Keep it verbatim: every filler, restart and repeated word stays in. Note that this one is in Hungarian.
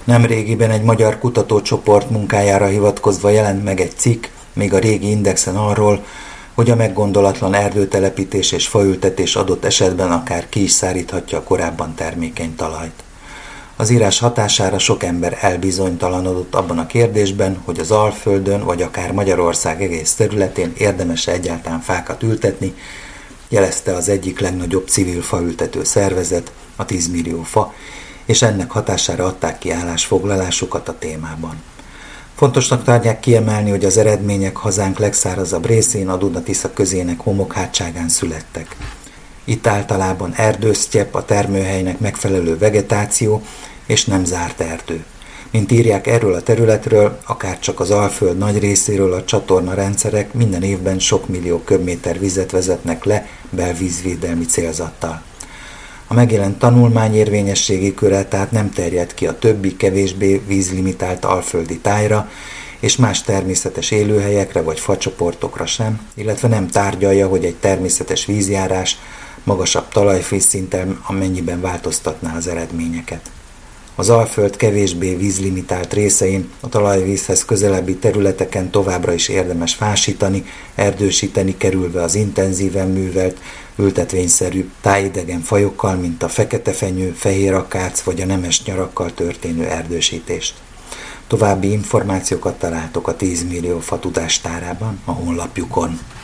Nemrégiben egy magyar kutatócsoport munkájára hivatkozva jelent meg egy cikk, még a régi Indexen arról, hogy a meggondolatlan erdőtelepítés és faültetés adott esetben akár ki is száríthatja a korábban termékeny talajt. Az írás hatására sok ember elbizonytalanodott abban a kérdésben, hogy az Alföldön vagy akár Magyarország egész területén érdemes-e egyáltalán fákat ültetni, jelezte az egyik legnagyobb civil faültető szervezet, a tíz millió fa, és ennek hatására adták ki állásfoglalásukat a témában. Fontosnak tartják kiemelni, hogy az eredmények hazánk legszárazabb részén, a Duna-Tisza közének homokhátságán születtek. Itt általában erdősztyepp, a termőhelynek megfelelő vegetáció, és nem zárt erdő. Mint írják, erről a területről, akár csak az Alföld nagy részéről a csatorna rendszerek minden évben sok millió köbméter vizet vezetnek le belvízvédelmi célzattal. A megjelent tanulmány érvényességi köre tehát nem terjed ki a többi, kevésbé vízlimitált alföldi tájra, és más természetes élőhelyekre vagy facsoportokra sem, illetve nem tárgyalja, hogy egy természetes vízjárás magasabb talajfészszinten amennyiben változtatná az eredményeket. Az Alföld kevésbé vízlimitált részein, a talajvízhez közelebbi területeken továbbra is érdemes fásítani, erdősíteni, kerülve az intenzíven művelt, ültetvényszerű tájidegen fajokkal, mint a feketefenyő, fehér akác vagy a nemes nyarakkal történő erdősítést. További információkat találtok a tíz millió fa tudástárában a honlapjukon.